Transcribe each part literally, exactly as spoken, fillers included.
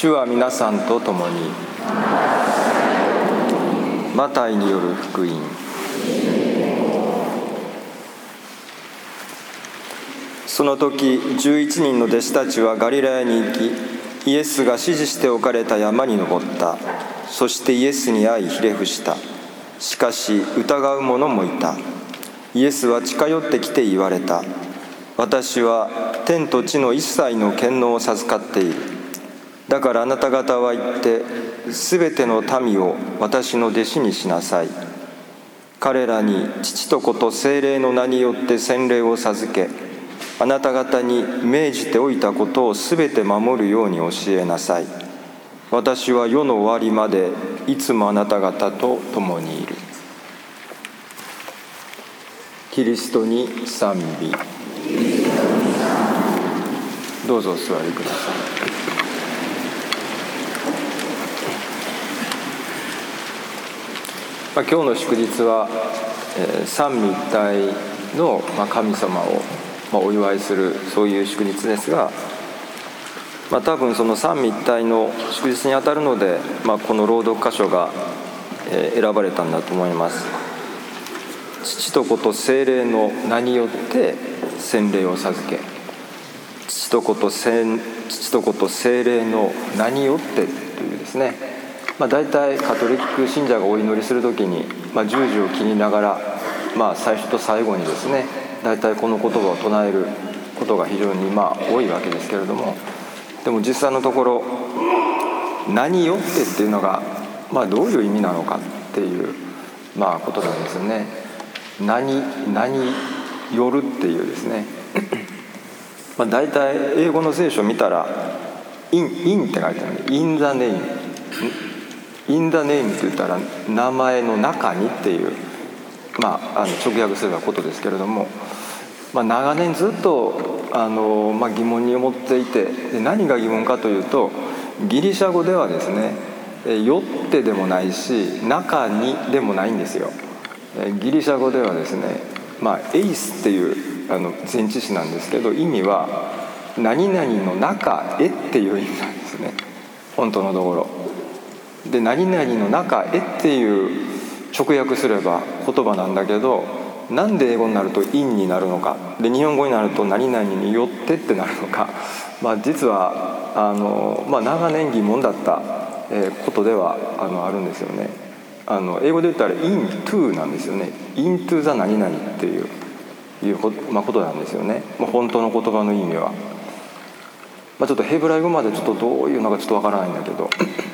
主は皆さんと共に。マタイによる福音。その時じゅういちにんの弟子たちはガリラヤに行き、イエスが指示しておかれた山に登った。そしてイエスに会いひれ伏した。しかし疑う者もいた。イエスは近寄ってきて言われた。私は天と地の一切の権能を授かっている。だからあなた方は行ってすべての民を私の弟子にしなさい。彼らに父と子と聖霊の名によって洗礼を授け、あなた方に命じておいたことをすべて守るように教えなさい。私は世の終わりまでいつもあなた方と共にいる。キリストに賛美。どうぞお座りください。まあ、今日の祝日は、えー、三位一体の、まあ、神様を、まあ、お祝いするそういう祝日ですが、まあ、多分その三位一体の祝日にあたるので、まあ、この朗読箇所が、えー、選ばれたんだと思います。父と子と聖霊の名によって洗礼を授け、父と子と聖、父と子と聖霊の名によってというですね、まあ、大体カトリック信者がお祈りするときに、まあ、十字を切りながら、まあ、最初と最後にですね、大体この言葉を唱えることが非常にまあ多いわけですけれども、でも実際のところ何よってっていうのが、まあ、どういう意味なのかっていう、まあ、ことなんですよね。何何よるっていうですねまあ大体英語の聖書を見たら in, in って書いてある。 in the name in the name って言ったら名前の中にっていう、まあ、あの直訳すればことですけれども、まあ、長年ずっとあの、まあ、疑問に思っていて、で何が疑問かというと、ギリシャ語ではですね、よってでもないし中にでもないんですよ。ギリシャ語ではですね、まあ、エイスっていうあの前置詞なんですけど、意味は何々の中へっていう意味なんですね、本当のところで。何々の中へっていう直訳すれば言葉なんだけど、なんで英語になると in になるのか、で日本語になると何々によってってなるのか、まあ、実はあの、まあ、長年疑問だった、えー、ことではあのあるんですよね。あの英語で言ったら into なんですよね。 into the 何々っていう、いうこ、まあ、ことなんですよね、まあ、本当の言葉の意味は。まあ、ちょっとヘブライ語までちょっとどういうのかちょっとわからないんだけど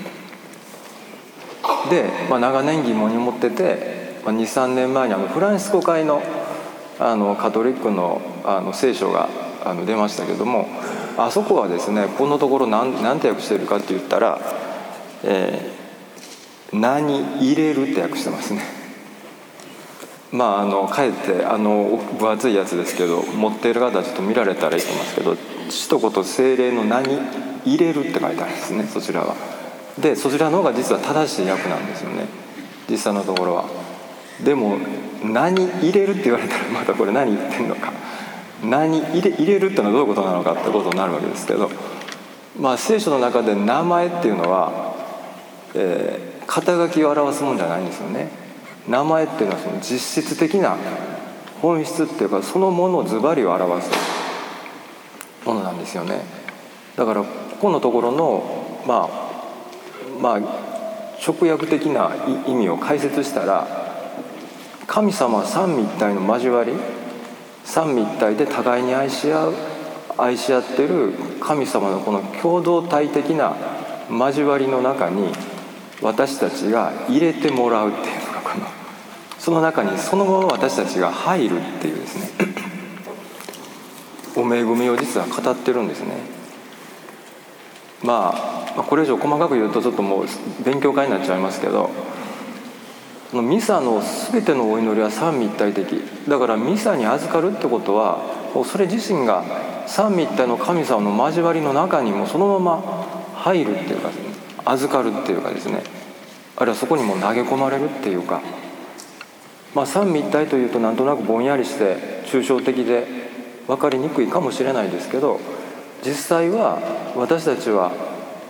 で、まあ、長年疑問に思ってて、まあ、にさんねんまえにあのフランシスコ会の、あのカトリック の, あの聖書があの出ましたけども、あそこはですね、このところ何, 何て訳してるかって言ったら、えー、名に入れるって訳してますね。まああのかえってあの分厚いやつですけど、持っている方はちょっと見られたらいいと思いますけど、父と子と聖霊の名に入れるって書いてあるんですね、そちらは。でそちらの方が実は正しい訳なんですよね、実際のところは。でも何入れるって言われたらまたこれ何言ってんのか、何入れ入れるってのはどういうことなのかってことになるわけですけど、まあ聖書の中で名前っていうのは、えー、肩書きを表すもんじゃないんですよね。名前っていうのはその実質的な本質っていうか、そのものをズバリを表すものなんですよね。だからここのところのまあまあ直訳的な意味を解説したら、神様は三位一体の交わり、三位一体で互いに愛し合う愛し合ってる神様のこの共同体的な交わりの中に私たちが入れてもらうっていうのが、このその中にそのまま私たちが入るっていうですねお恵みを実は語ってるんですね。まあこれ以上細かく言うとちょっともう勉強会になっちゃいますけど、ミサの全てのお祈りは三位一体的だから、ミサに預かるってことはもうそれ自身が三位一体の神様の交わりの中にもそのまま入るっていうか、預かるっていうかですね、あるいはそこにも投げ込まれるっていうか、まあ三位一体というとなんとなくぼんやりして抽象的で分かりにくいかもしれないですけど、実際は私たちは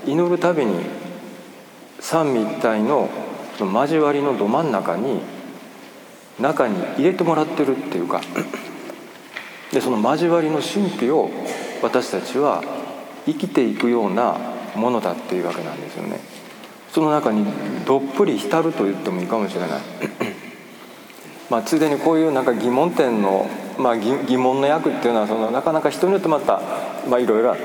祈るたびに三位一体の交わりのど真ん中に中に入れてもらってるっていうか、でその交わりの神秘を私たちは生きていくようなものだっていうわけなんですよね。その中にどっぷり浸ると言ってもいいかもしれないまあついでにこういうなんか疑問点の、まあ、疑, 疑問の訳っていうのはそのなかなか人によってまたいろいろあって、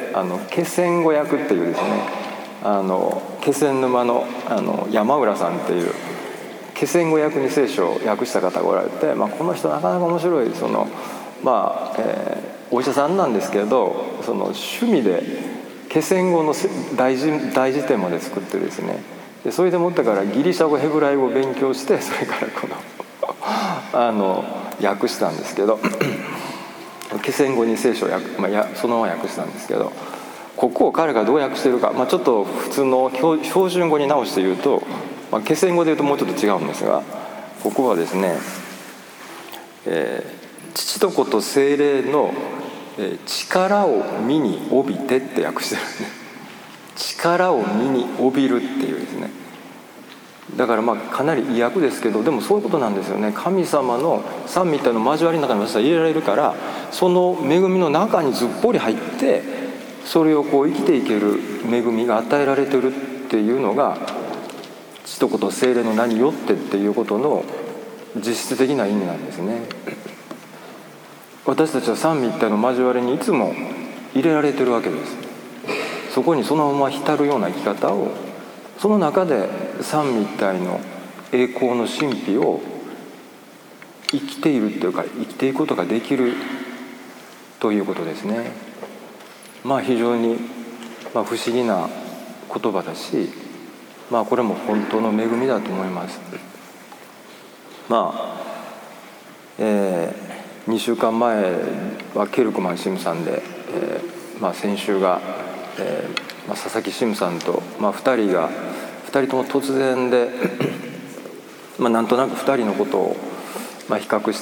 あの気仙語訳っていうですね、あの気仙沼 の, あの山浦さんっていう気仙語訳に聖書を訳した方がおられて、まあ、この人なかなか面白いその、まあえー、お医者さんなんですけど、その趣味で気仙語の大辞大辞典まで作ってですね、でそれでもってからギリシャ語ヘブライ語を勉強して、それからこのあの訳したんですけど気仙語に聖書を訳、まあ、やそのまま訳したんですけど、ここを彼がどう訳してるか、まあ、ちょっと普通の標準語に直して言うと、まあ、気仙語で言うともうちょっと違うんですが、ここはですね、えー、父と子と聖霊の力を身に帯びてって訳してるね。力を身に帯びるっていうですね、だからまあかなり意訳ですけど、でもそういうことなんですよね。神様の三位一体の交わりの中に私は入れられるから、その恵みの中にずっぽり入って、それをこう生きていける恵みが与えられてるっていうのが、父と子と聖霊の名によってっていうことの実質的な意味なんですね。私たちは三位一体の交わりにいつも入れられてるわけです。そこにそのまま浸るような生き方を、その中で三位一体の栄光の神秘を生きているというか、生きていくことができるということですね。まあ非常に、まあ、不思議な言葉だし、まあこれも本当の恵みだと思います。まあ、えー、にしゅうかんまえはケルクマンシムさんで、えーまあ、先週が、えーまあ、佐々木シムさんと、まあ、ふたりがふたりとも突然でまあなんとなくふたりのことを、まあ、比較して、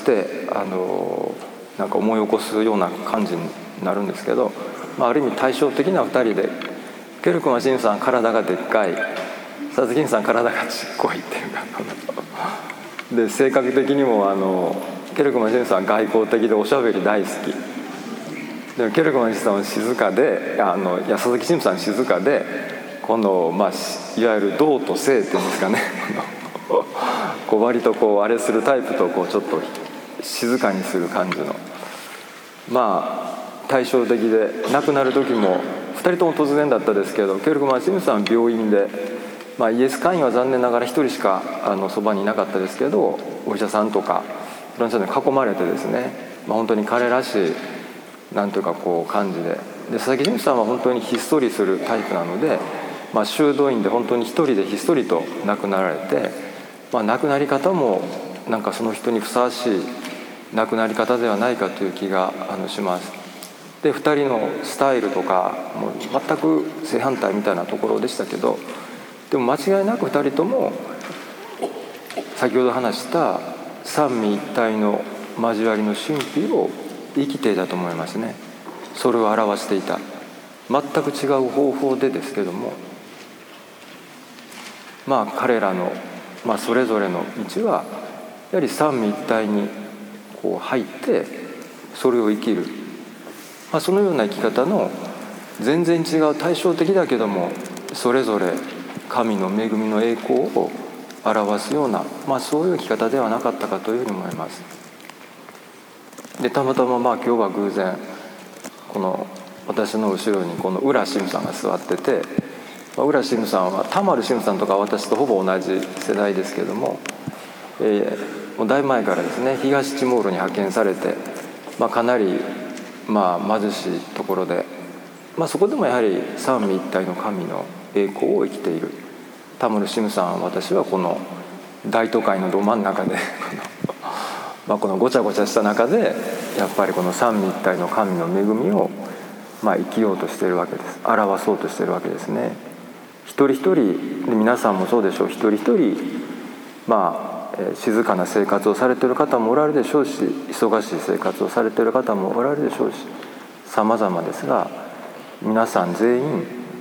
あのー、なんか思い起こすような感じになるんですけど、まあ、ある意味対照的なふたりで、ケルクマンシムさんは体がでっかい、佐々木さん体がちっこいっていうかで性格的にもあのケルクマンシムさんは外交的でおしゃべり大好きで、ケルクマンシムさんは静かで、あのいや佐々木シムさんは静かで、この、まあ、いわゆる動と静っていうんですかねこう割とこうあれするタイプとこうちょっと静かにする感じの、まあ対照的で、亡くなる時もふたりとも突然だったですけど、ケルクマンシムさんは病院で、まあ、イエス会員は残念ながらひとりしかあのそばにいなかったですけど、お医者さんとかいろんな人に囲まれてですね、まあ、本当に彼らしいなんというかこう感じで、で佐々木純さんは本当にひっそりするタイプなので、まあ、修道院で本当に一人でひっそりと亡くなられて、まあ、亡くなり方もなんかその人にふさわしい亡くなり方ではないかという気があのします。でふたりのスタイルとかも全く正反対みたいなところでしたけど、でも間違いなくふたりとも先ほど話した三位一体の交わりの神秘を生きていたと思いますね。それを表していた、全く違う方法でですけども、まあ彼らの、まあ、それぞれの道はやはり三位一体にこう入ってそれを生きる、まあ、そのような生き方の全然違う対照的だけどもそれぞれ神の恵みの栄光を表すような、まあ、そういう生き方ではなかったかというふうに思います。でたまたままあ今日は偶然この私の後ろにこの浦シムさんが座ってて、まあ、浦シムさんは田丸シムさんとか私とほぼ同じ世代ですけども、えー、もうだいぶ前からですね東ティモールに派遣されて、まあ、かなりまあ貧しいところで、まあ、そこでもやはり三位一体の神の栄光を生きている田村シムさんは、私はこの大都会のど真ん中でまあこのごちゃごちゃした中でやっぱりこの三位一体の神の恵みをまあ生きようとしているわけです。表そうとしているわけですね。一人一人で、皆さんもそうでしょう、一人一人まあ静かな生活をされている方もおられるでしょうし、忙しい生活をされている方もおられるでしょうし、様々ですが、皆さん全員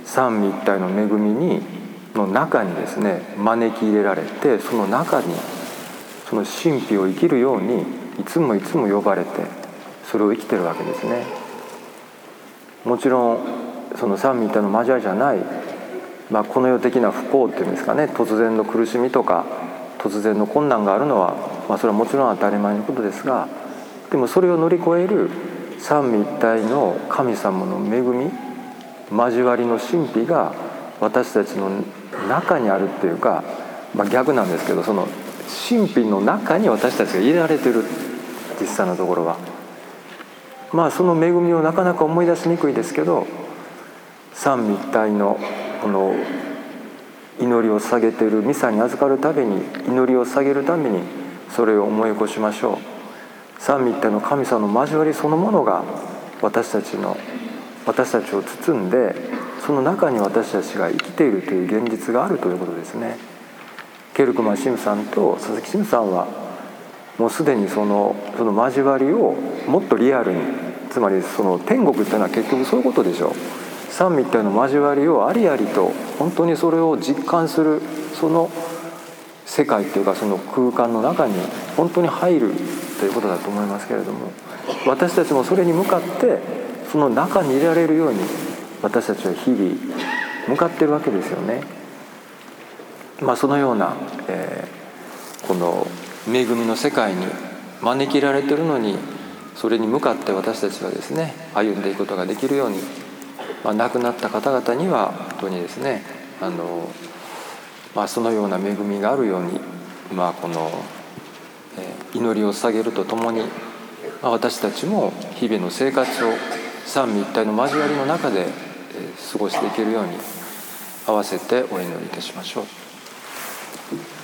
三位一体の恵みにの中にですね招き入れられて、その中にその神秘を生きるようにいつもいつも呼ばれて、それを生きてるわけですね。もちろんその三位一体の交わりじゃない、まあ、この世的な不幸っていうんですかね、突然の苦しみとか突然の困難があるのは、まあ、それはもちろん当たり前のことですが、でもそれを乗り越える三位一体の神様の恵み、交わりの神秘が私たちの中にあるっていうか、まあ、逆なんですけど、その神秘の中に私たちが入れられてる、実際のところは。まあその恵みをなかなか思い出しにくいですけど、三位一体のこの祈りを下げているミサに預かるたびに、祈りを下げるためにそれを思い起こしましょう。三位一体の神様の交わりそのものが私たちの私たちを包んで、その中に私たちが生きているという現実があるということですね。ケルクマン・シムさんと佐々木シムさんはもうすでにそのその交わりをもっとリアルに、つまりその天国っていうのは結局そういうことでしょう。三位一体の交わりをありありと本当にそれを実感する、その世界っていうかその空間の中に本当に入るということだと思いますけれども、私たちもそれに向かってその中に入れられるように私たちは日々向かっているわけですよね。まあそのような、えー、この恵みの世界に招きられているのに、それに向かって私たちはですね歩んでいくことができるように、まあ、亡くなった方々には本当にですねあの、まあ、そのような恵みがあるように、まあ、この、えー、祈りを捧げるとともに、まあ、私たちも日々の生活を三位一体の交わりの中で、えー、過ごしていけるように合わせてお祈りいたしましょう。